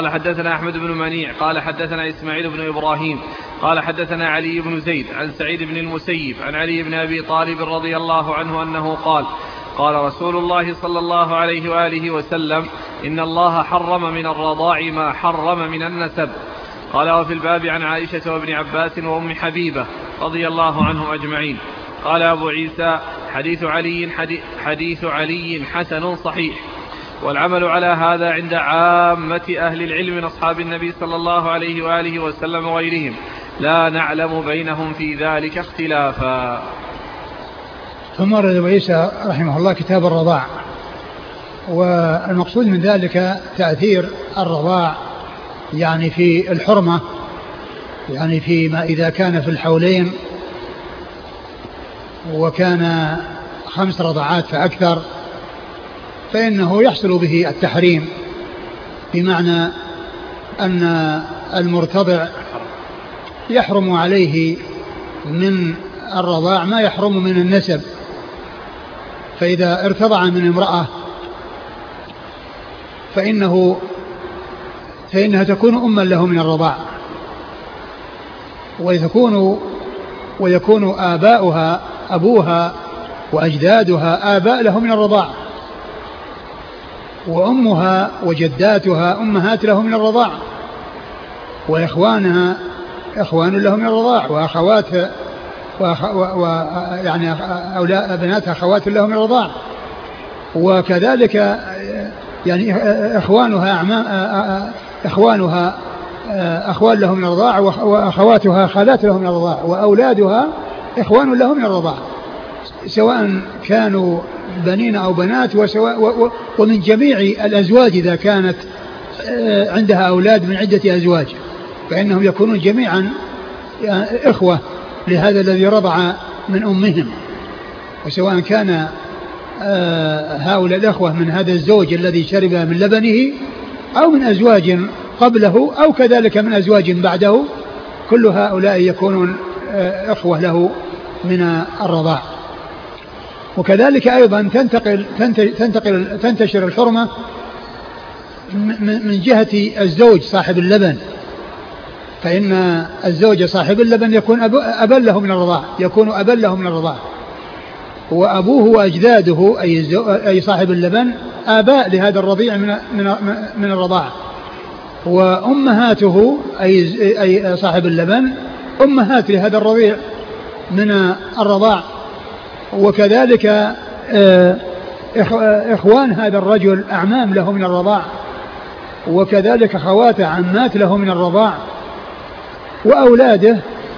قال حدثنا أحمد بن منيع قال حدثنا إسماعيل بن إبراهيم قال حدثنا علي بن زيد عن سعيد بن المسيب عن علي بن أبي طالب رضي الله عنه أنه قال قال رسول الله صلى الله عليه وآله وسلم إن الله حرم من الرضاع ما حرم من النسب. قال وفي الباب عن عائشة وابن عباس وأم حبيبة رضي الله عنهم أجمعين. قال أبو عيسى حديث علي حسن صحيح، والعمل على هذا عند عامة أهل العلم من أصحاب النبي صلى الله عليه وآله وسلم وغيرهم، لا نعلم بينهم في ذلك اختلافا. ثم ورد أبو عيسى رحمه الله كتاب الرضاع، والمقصود من ذلك تأثير الرضاع يعني في الحرمة، يعني فيما إذا كان في الحولين وكان 5 رضعات فأكثر فإنه يحصل به التحريم، بمعنى أن المرتضع يحرم عليه من الرضاع ما يحرم من النسب. فإذا ارتضع من امرأة فإنها تكون أما له من الرضاع، ويكون آباؤها أبوها وأجدادها آباء له من الرضاع، وأمها وجداتها أمهات له من الرضاع، وإخوانها إخوان له من الرضاع، وأخوات يعني أولاد بناتها أخوات له من الرضاع، وكذلك يعني إخوانها أخوان له من الرضاع، وأخواتها خالات له من الرضاع، وأولادها إخوان له من الرضاع، سواء كانوا بنين أو بنات، ومن جميع الأزواج إذا كانت عندها أولاد من عدة أزواج فإنهم يكونون جميعا إخوة لهذا الذي رضع من أمهم. وسواء كان هؤلاء الأخوة من هذا الزوج الذي شرب من لبنه أو من أزواج قبله أو كذلك من أزواج بعده، كل هؤلاء يكونون إخوة له من الرضاع. وكذلك أيضا تنتشر الحرمة من جهة الزوج صاحب اللبن، فإن الزوج صاحب اللبن يكون أبا له من الرضاع، وأبوه وأجداده أي صاحب اللبن آباء لهذا الرضيع من الرضاعة، وأمهاته أي صاحب اللبن أمهات لهذا الرضيع من الرضاع، وكذلك إخوان هذا الرجل أعمام له من الرضاع، وكذلك خوات عمات له من الرضاع، وأولاده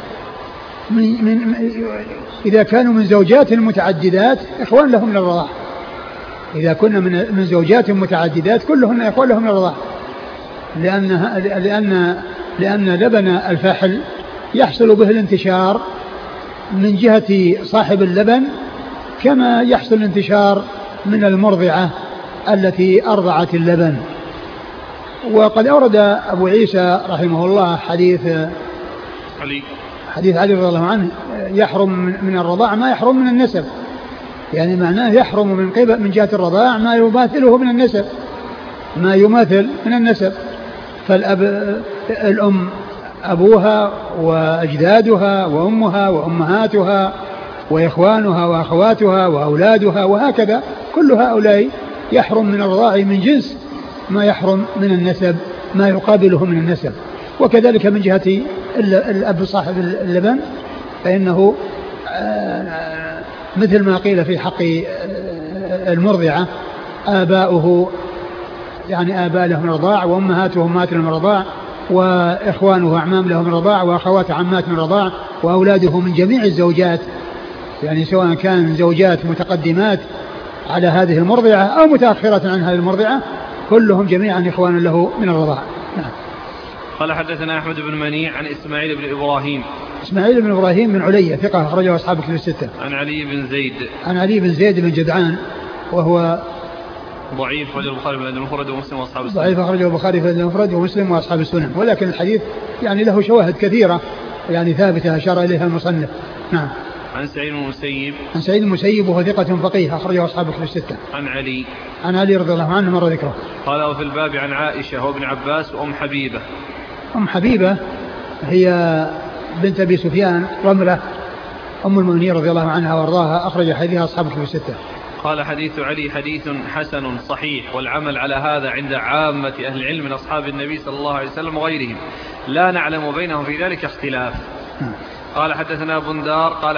إذا كانوا من زوجات متعددات إخوان لهم من الرضاع، إذا كنا من زوجات متعددات كلهن إخوان لهم من الرضاع، لأن لبن الفحل يحصل به الانتشار من جهة صاحب اللبن كما يحصل الانتشار من المرضعة التي أرضعت اللبن. وقد أورد أبو عيسى رحمه الله حديث علي رضي الله عنه يحرم من الرضاع ما يحرم من النسب، يعني معناه يحرم من جهة الرضاع ما يماثله من النسب. فالأم أبوها وأجدادها وأمها وأمهاتها وإخوانها وأخواتها وأولادها وهكذا، كل هؤلاء يحرم من الرضاع من جنس ما يحرم من النسب ما يقابله من النسب. وكذلك من جهة الأب صاحب اللبن فإنه مثل ما قيل في حق المرضعة آباؤه يعني آباء له من الرضاع، وأمهاته أمهات له من الرضاع، وإخوانه أعمام له من الرضاع، وأخوات عمات من الرضاع، وأولاده من جميع الزوجات، يعني سواء كان زوجات متقدمات على هذه المرضعة أو متأخرة عن هذه المرضعة كلهم جميعا إخوان له من الرضاع. نعم. قال حدثنا أحمد بن منيع عن إسماعيل بن إبراهيم من علية ثقة أخرجه أصحاب الكتب الستة. عن علي بن زيد بن جدعان وهو ضعيف أخرجه البخاري في المفرد ومسلم وأصحاب السنن. ضعيف أخرجه البخاري في المفرد ومسلم وأصحاب السنن، ولكن الحديث يعني له شواهد كثيرة يعني ثابتة أشار إليها المصنف. نعم. عن سعيد المسيب. عن سعيد المسيب وهو ثقة فقيه أخرجه أصحاب الكتب الستة. عن علي رضي الله عنه مر ذكره. قال وفي الباب عن عائشة وابن عباس وأم حبيبة. أم حبيبة هي بنت أبي سفيان رملة أم المؤمنين رضي الله عنها وارضاها أخرج حديثها أصحاب الكتب الستة. قال حديث علي حديث حسن صحيح والعمل على هذا عند عامة أهل العلم من أصحاب النبي صلى الله عليه وسلم وغيرهم لا نعلم بينهم في ذلك اختلاف. قال حدثنا بندار قال